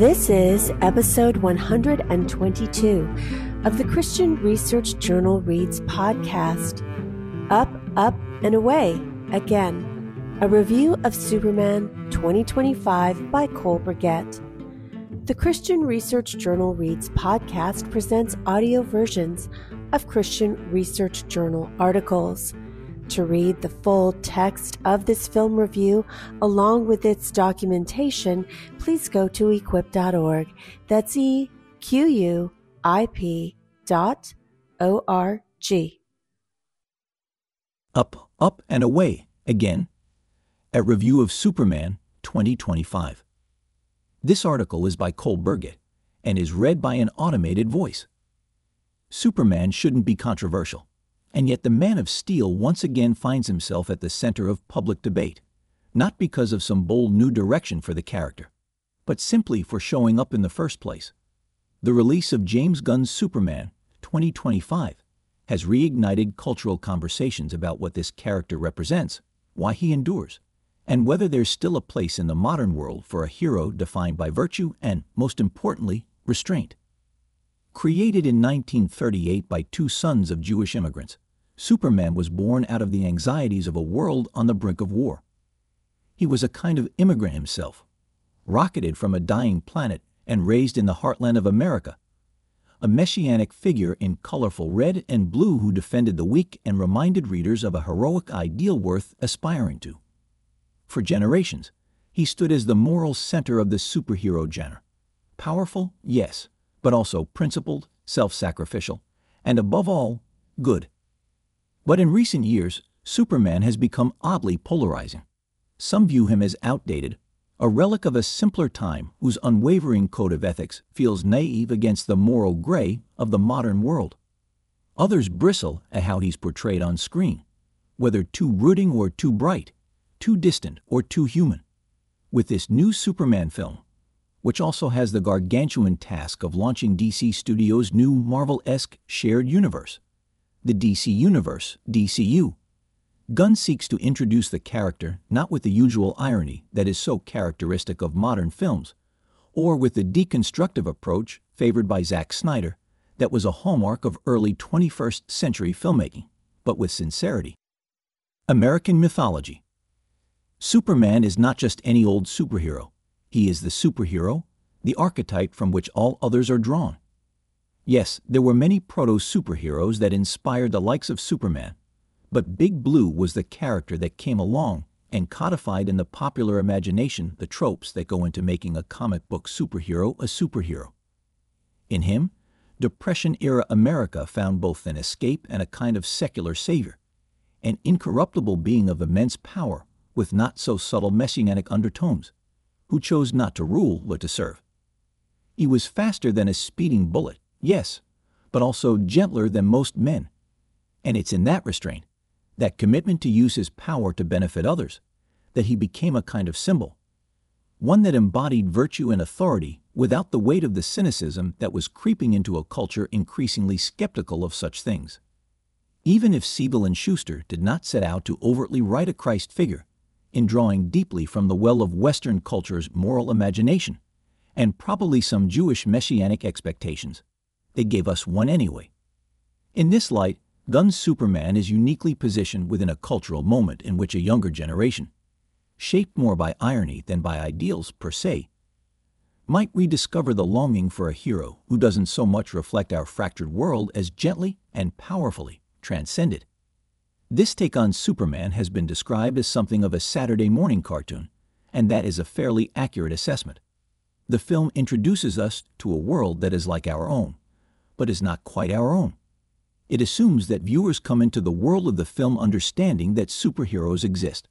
This is episode 122 of the Christian Research Journal Reads podcast. Up, Up, and Away Again, a review of Superman 2025 by Cole Burgett. The Christian Research Journal Reads podcast presents audio versions of Christian Research Journal articles. To read the full text of this film review, along with its documentation, please go to equip.org. That's EQUIP.org. Up, Up, and Away Again, a review of Superman 2025. This article is by Cole Burgett and is read by an automated voice. Superman shouldn't be controversial, and yet the Man of Steel once again finds himself at the center of public debate, not because of some bold new direction for the character, but simply for showing up in the first place. The release of James Gunn's Superman 2025 has reignited cultural conversations about what this character represents, why he endures, and whether there's still a place in the modern world for a hero defined by virtue and, most importantly, restraint. Created in 1938 by two sons of Jewish immigrants, Superman was born out of the anxieties of a world on the brink of war. He was a kind of immigrant himself, rocketed from a dying planet and raised in the heartland of America, a messianic figure in colorful red and blue who defended the weak and reminded readers of a heroic ideal worth aspiring to. For generations, he stood as the moral center of the superhero genre. Powerful, yes, but also principled, self-sacrificial, and above all, good. But in recent years, Superman has become oddly polarizing. Some view him as outdated, a relic of a simpler time whose unwavering code of ethics feels naive against the moral gray of the modern world. Others bristle at how he's portrayed on screen, whether too brooding or too bright, too distant or too human. With this new Superman film, which also has the gargantuan task of launching DC Studios' new Marvel-esque shared universe, the DC Universe, DCU, Gunn seeks to introduce the character not with the usual irony that is so characteristic of modern films, or with the deconstructive approach favored by Zack Snyder that was a hallmark of early 21st century filmmaking, but with sincerity. American mythology. Superman is not just any old superhero. He is the superhero, the archetype from which all others are drawn. Yes, there were many proto-superheroes that inspired the likes of Superman, but Big Blue was the character that came along and codified in the popular imagination the tropes that go into making a comic book superhero a superhero. In him, Depression-era America found both an escape and a kind of secular savior, an incorruptible being of immense power with not-so-subtle messianic undertones, who chose not to rule but to serve. He was faster than a speeding bullet, yes, but also gentler than most men. And it's in that restraint, that commitment to use his power to benefit others, that he became a kind of symbol, one that embodied virtue and authority without the weight of the cynicism that was creeping into a culture increasingly skeptical of such things. Even if Siebel and Schuster did not set out to overtly write a Christ figure, in drawing deeply from the well of Western culture's moral imagination, and probably some Jewish messianic expectations, they gave us one anyway. In this light, Gunn's Superman is uniquely positioned within a cultural moment in which a younger generation, shaped more by irony than by ideals per se, might rediscover the longing for a hero who doesn't so much reflect our fractured world as gently and powerfully transcend it. This take on Superman has been described as something of a Saturday morning cartoon, and that is a fairly accurate assessment. The film introduces us to a world that is like our own, but is not quite our own. It assumes that viewers come into the world of the film understanding that superheroes exist.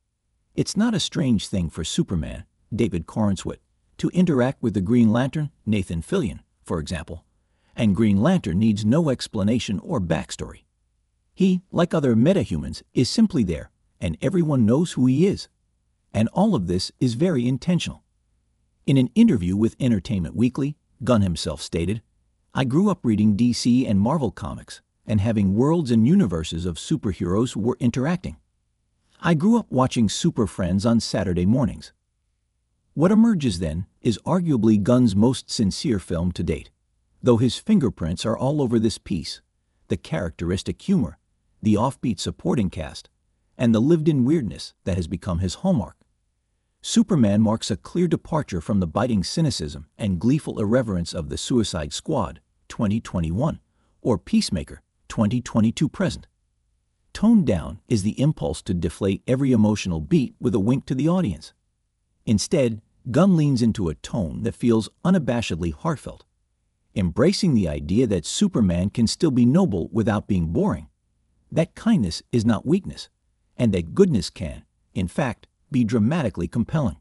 It's not a strange thing for Superman, David Corenswet, to interact with the Green Lantern, Nathan Fillion, for example, and Green Lantern needs no explanation or backstory. He, like other metahumans, is simply there, and everyone knows who he is. And all of this is very intentional. In an interview with Entertainment Weekly, Gunn himself stated, "I grew up reading DC and Marvel comics and having worlds and universes of superheroes who were interacting. I grew up watching Super Friends on Saturday mornings. What emerges then is arguably Gunn's most sincere film to date, though his fingerprints are all over this piece: the characteristic humor, the offbeat supporting cast, and the lived-in weirdness that has become his hallmark. Superman marks a clear departure from the biting cynicism and gleeful irreverence of The Suicide Squad, 2021, or Peacemaker, 2022 present. Toned down is the impulse to deflate every emotional beat with a wink to the audience. Instead, Gunn leans into a tone that feels unabashedly heartfelt, embracing the idea that Superman can still be noble without being boring, that kindness is not weakness, and that goodness can, in fact, be dramatically compelling.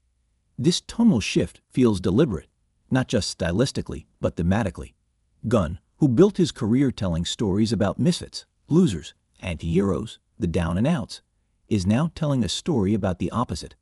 This tonal shift feels deliberate, not just stylistically, but thematically. Gunn, who built his career telling stories about misfits, losers, anti-heroes, the down and outs, is now telling a story about the opposite.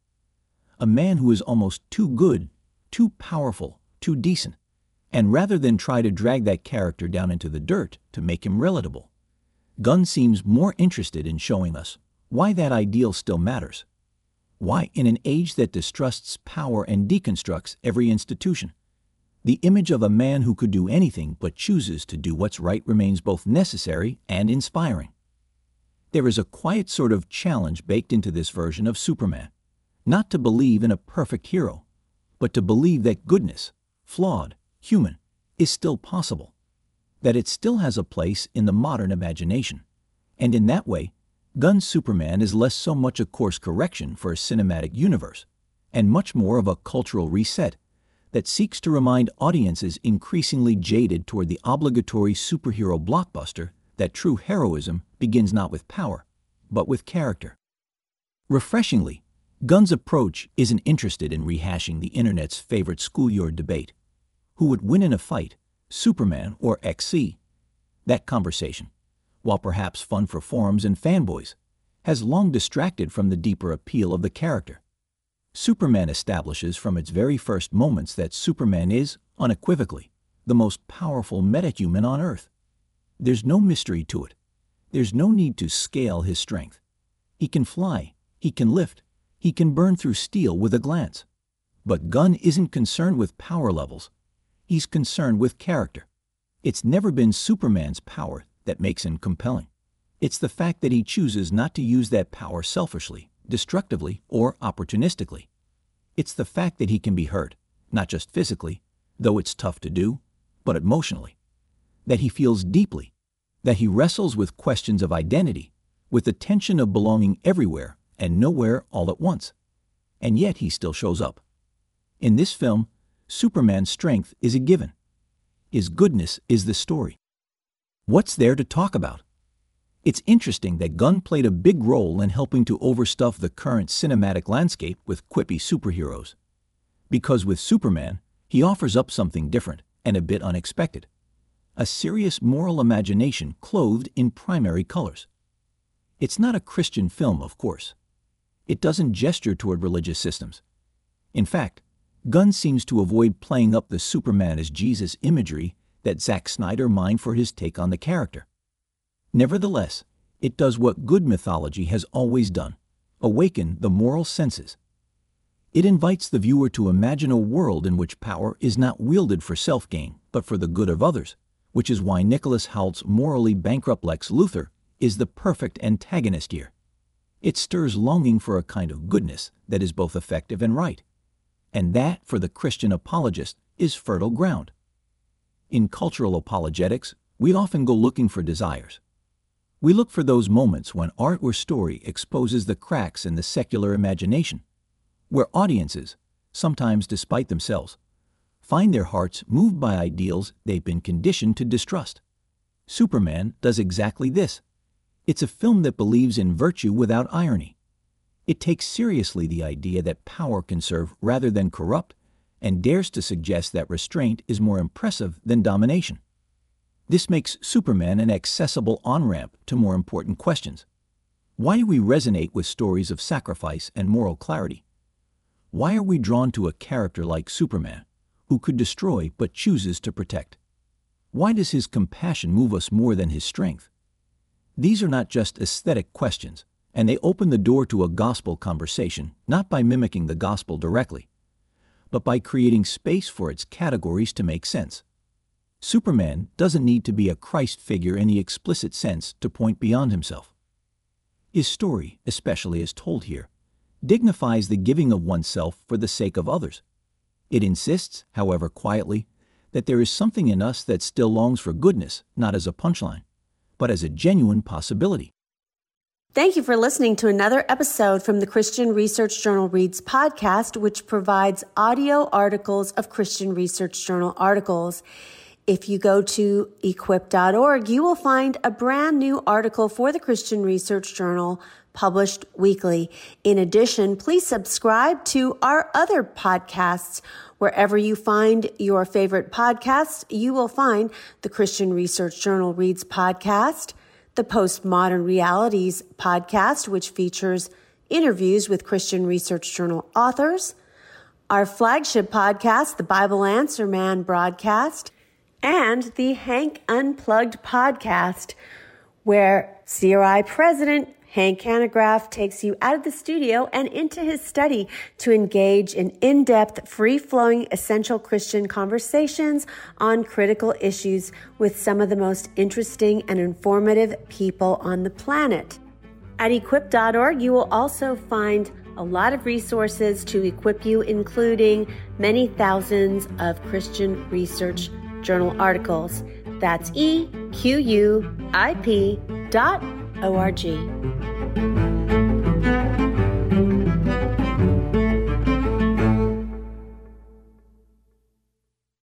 A man who is almost too good, too powerful, too decent, and rather than try to drag that character down into the dirt to make him relatable, Gunn seems more interested in showing us why that ideal still matters. Why, in an age that distrusts power and deconstructs every institution, the image of a man who could do anything but chooses to do what's right remains both necessary and inspiring. There is a quiet sort of challenge baked into this version of Superman, not to believe in a perfect hero, but to believe that goodness, flawed, human, is still possible, that it still has a place in the modern imagination, and in that way, Gunn's Superman is less so much a course correction for a cinematic universe, and much more of a cultural reset that seeks to remind audiences increasingly jaded toward the obligatory superhero blockbuster that true heroism begins not with power, but with character. Refreshingly, Gunn's approach isn't interested in rehashing the internet's favorite schoolyard debate: who would win in a fight, Superman or XC? That conversation, while perhaps fun for forums and fanboys, has long distracted from the deeper appeal of the character. Superman establishes from its very first moments that Superman is, unequivocally, the most powerful metahuman on Earth. There's no mystery to it. There's no need to scale his strength. He can fly, he can lift, he can burn through steel with a glance. But Gunn isn't concerned with power levels. He's concerned with character. It's never been Superman's power that makes him compelling. It's the fact that he chooses not to use that power selfishly, destructively, or opportunistically. It's the fact that he can be hurt, not just physically, though it's tough to do, but emotionally. That he feels deeply, that he wrestles with questions of identity, with the tension of belonging everywhere and nowhere all at once. And yet he still shows up. In this film, Superman's strength is a given. His goodness is the story. What's there to talk about? It's interesting that Gunn played a big role in helping to overstuff the current cinematic landscape with quippy superheroes. Because with Superman, he offers up something different and a bit unexpected: a serious moral imagination clothed in primary colors. It's not a Christian film, of course. It doesn't gesture toward religious systems. In fact, Gunn seems to avoid playing up the Superman as Jesus imagery that Zack Snyder mined for his take on the character. Nevertheless, it does what good mythology has always done: awaken the moral senses. It invites the viewer to imagine a world in which power is not wielded for self-gain, but for the good of others, which is why Nicholas Hoult's morally bankrupt Lex Luthor is the perfect antagonist here. It stirs longing for a kind of goodness that is both effective and right. And that, for the Christian apologist, is fertile ground. In cultural apologetics, we often go looking for desires. We look for those moments when art or story exposes the cracks in the secular imagination, where audiences, sometimes despite themselves, find their hearts moved by ideals they've been conditioned to distrust. Superman does exactly this. It's a film that believes in virtue without irony. It takes seriously the idea that power can serve rather than corrupt, and dares to suggest that restraint is more impressive than domination. This makes Superman an accessible on-ramp to more important questions. Why do we resonate with stories of sacrifice and moral clarity? Why are we drawn to a character like Superman, who could destroy but chooses to protect? Why does his compassion move us more than his strength? These are not just aesthetic questions, and they open the door to a gospel conversation, not by mimicking the gospel directly, but by creating space for its categories to make sense. Superman doesn't need to be a Christ figure in the explicit sense to point beyond himself. His story, especially as told here, dignifies the giving of oneself for the sake of others. It insists, however quietly, that there is something in us that still longs for goodness, not as a punchline, but as a genuine possibility. Thank you for listening to another episode from the Christian Research Journal Reads podcast, which provides audio articles of Christian Research Journal articles. If you go to equip.org, you will find a brand new article for the Christian Research Journal published weekly. In addition, please subscribe to our other podcasts. Wherever you find your favorite podcasts, you will find the Christian Research Journal Reads podcast, the Postmodern Realities podcast, which features interviews with Christian Research Journal authors, our flagship podcast, the Bible Answer Man broadcast, and the Hank Unplugged podcast, where CRI President Hank Hanegraaff takes you out of the studio and into his study to engage in in-depth, free-flowing, essential Christian conversations on critical issues with some of the most interesting and informative people on the planet. At equip.org, you will also find a lot of resources to equip you, including many thousands of Christian Research Journal articles. That's equip.org.